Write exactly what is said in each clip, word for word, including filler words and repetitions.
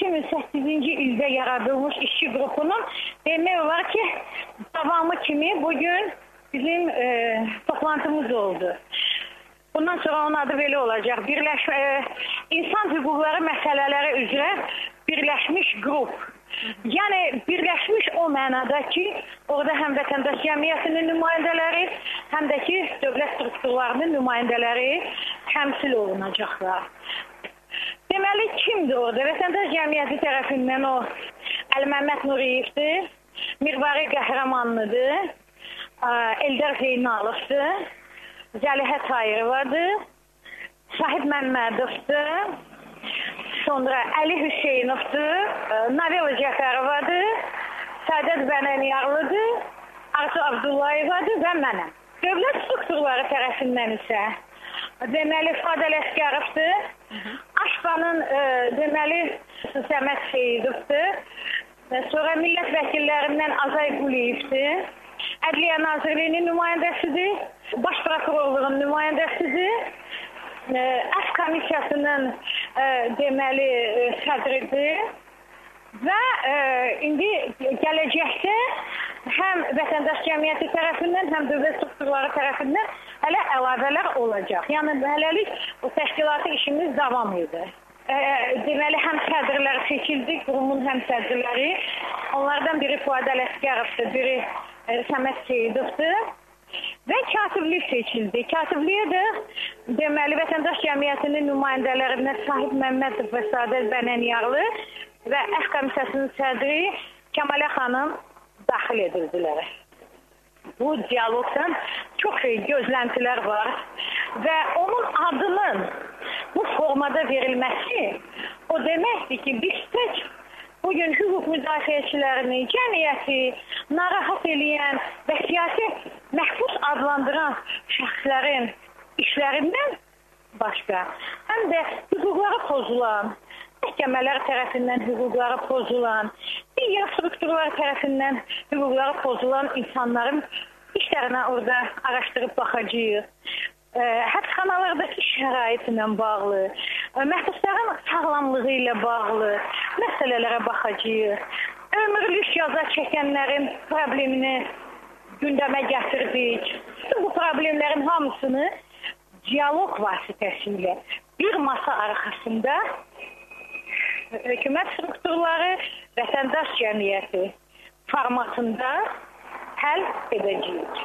iki min səkkizinci ildə yaradılmış işçi qrupunun demək olar ki, davamı kimi bugün bizim e, toplantımız oldu. Bundan sonra onun adı belə olacaq. Birləş, e, İnsan hüquqları məsələləri üzrə birləşmiş qrup. Yəni birləşmiş o mənada ki, orada həm vətəndaş cəmiyyətinin nümayəndələri, həm də ki, dövlət strukturlarının nümayəndələri təmsil olunacaqlar. Deməli, kimdir orada? Vətəndaş cəmiyyəti tərəfindən o Əli-Məmməd Nuriyevdir, Mirvari Qəhrəmanlıdır, Eldar Zeynalovdur, Zəlihə Tayirovadır, Şahid Məmmədovdur, sonra Əli Hüseynovdur, Navela Cəfərovadır, Sədət Bənəniyarlıdır, Arzu Abdullayevadır və mənəm. Dövlət strukturları tərəfindən isə deməli Fadəl Əsgərovdur, Aşqanın e, deməli Səməd Seyidovdur, sonra millət vəkillərindən Azay Quliyevdir, Ədliyyə Nazirliyinin nümayəndəsidir, Baş Prokurorluğun nümayəndəsidir, Əf komissiyasının e, deməli e, sədridir və e, indi gələcəkdə həm vətəndaş cəmiyyəti tərəfindən, həm dövlət strukturları tərəfindən hələ əlavələr olacaq. Yəni hələlik o təşkilati işimiz davam edir. E, deməli həm sədrlər seçildi, qurumun həm sədrləri. Onlardan biri Fadəl Əsgərovdur, biri e, Səməd Seyidovdur. Və katiblik seçildi. Katibliyə də deməli vətəndaş cəmiyyətinin nümayəndələrindən Şahid Məmmədov və Sədət Bənəniyarlı və Əf komissiyasının sədri Kəmalə xanım daxil edildilər. Bu diyaloqdan çox şey gözləntilər var və onun adının bu formada verilməsi o deməkdir ki, biz tək bugün hüquq müdafiəçilərini, cəmiyyəti narahat eləyən və siyasi məhbus adlandıran şəxslərin işlərindən başqa, həm də hüquqları pozulan, məhkəmələr tərəfindən hüquqları pozulan, digər strukturlar tərəfindən hüquqları pozulan insanların işlərinə orada araşdırıb baxacağıq. Həbsxanalardakı şəraitlə bağlı, məhbusların sağlamlığı ilə bağlı məsələlərə baxacağıq. Ömürlük cəza çəkənlərin problemini gündəmə gətirdik. Bu problemlərin hamısını diyaloq vasitəsilə bir masa arxasında hökumət strukturları, vətəndaş cəmiyyəti formatında həll edəcəyik.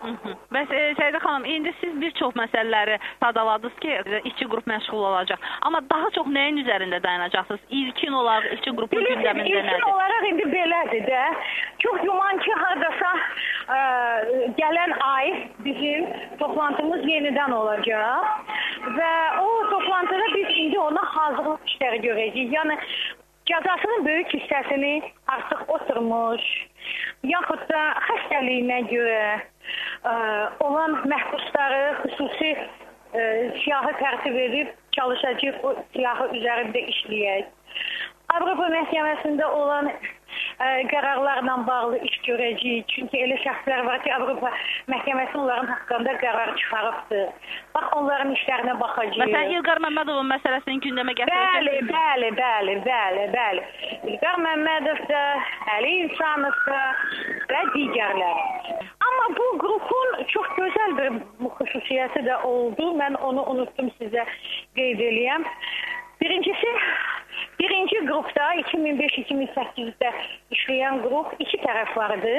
Bəs e, Səidə xanım, indi siz bir çox məsələləri sadaladınız ki, işçi qrup məşğul olacaq. Amma daha çox nəyin üzərində dayanacaqsınız? İlkin olaraq işçi qrupun gündəmində nədir? İlkin olaraq indi belədir də. Çox güman ki, haradasa ə, gələn ay bizim toplantımız yenidən olacaq və o toplantıda biz indi ona hazırlıq işləri görəcəyik. Yəni cəzasının böyük hissəsini artıq oturmuş, yaxud da xəstəliyinə görə ə, olan məhbusları xüsusi ə, siyahı tərtib edib çalışacaq o siyahı üzərində işləyək. Avropa məhkəməsində olan ə, qərarlarla bağlı iş görəcəyik. Çünki elə şəxslər var ki, Avropa məhkəməsi onların haqqında qərar çıxarıbdır. Bax, onların işlərinə baxacağıq. Məsələn, İlqar Məmmədovun məsələsinin gündəmə gətirəcəksiniz. Bəli, bəli, bəli, bəli, bəli. İlqar Məmmədov da, Əli İnsanov da və digərləri. Amma bu qrupun çox gözəl bir xüsusiyyəti də oldu. Mən onu unutdum sizə qeyd eləyəm. Birincisi, birinci qrupda iki min beş iki min səkkizdə işləyən qrup iki tərəf vardı.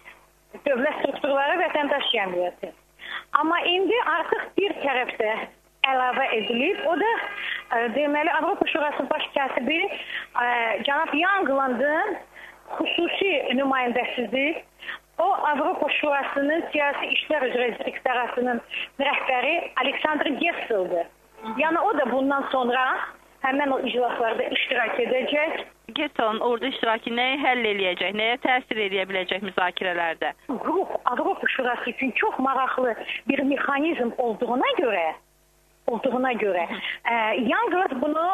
Dövlət strukturları, vətəndaş cəmiyyəti. Amma indi artıq bir tərəfdə əlavə edilib. O da e, deməli Avropa Şurası baş katibi e, cənab Younglandın xüsusi nümayəndəsidir. O Avropa Şurasının siyasi işlər üzrə direktoratının rəhbəri Aleksandr Gessel'dir. Yəni o da bundan sonra həmən o iclaslarda iştirak edəcək. Gessel'ın orada iştirakı nəyi həll eləyəcək, nəyə təsir edə biləcək müzakirələrdə? Qrup Avropa Şurası üçün çox maraqlı bir mexanizm olduğuna görə, olduğuna görə, e, Youngland bunu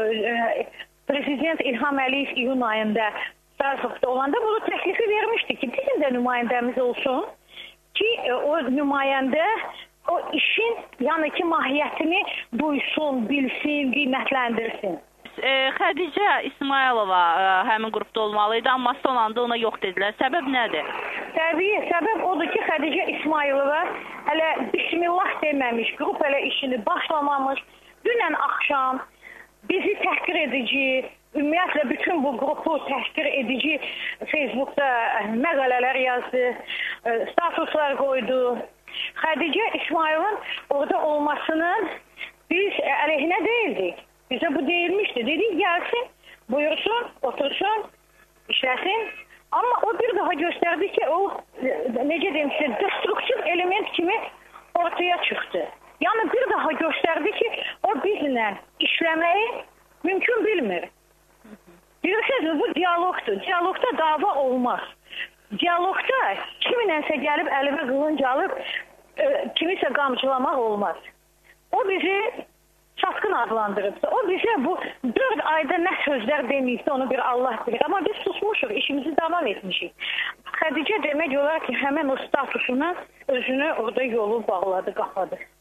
e, Prezident İlham Əliyev iyun ayında Strasbourgda olanda bunu təklifi vermişdi ki, bizim də nümayəndəmiz olsun ki, e, o nümayəndə o işin yəni ki mahiyyətini duysun, bilsin, qiymətləndirsin. E, Xədicə İsmailova ə, həmin qrupda olmalıydı, amma son anda ona yox dedilər. Səbəb nədir? Təbii, səbəb odur ki, Xədicə İsmailova hələ bismillah deməmiş, qrup hələ işini başlamamış. Dünən axşam bizi təhqir edici, ümumiyyətlə bütün bu qrupu təhqir edici Facebookda məqalələr yazdı, statuslar qoydu. Xədicə İsmailovun orada olmasının biz əleyhinə deyildik. Bizə bu deyilmişdi. Dedik gəlsin, buyursun, otursun, işləsin. Amma o bir daha göstərdi ki, o necə deyim sizə, destruktiv element kimi ortaya çıxdı. Yəni bir daha göstərdi ki, o bizlə işləməyi mümkün bilmir. Görürsünüz, bu diyalogdur. Diyalogda dava olmaz. Diyalogda kiminənsə gəlib əlimə qılınc alıb, e, kimisə qamçılamaq olmaz. O bizi çatqın adlandırıbsa, o bizə bu dörd ayda nə sözlər deməyibsə onu bir Allah bilir. Amma biz susmuşuq, işimizi davam etmişik. Xədicə demək olar ki, həmən o statusuna özünü orada yolu bağladı, qapadı.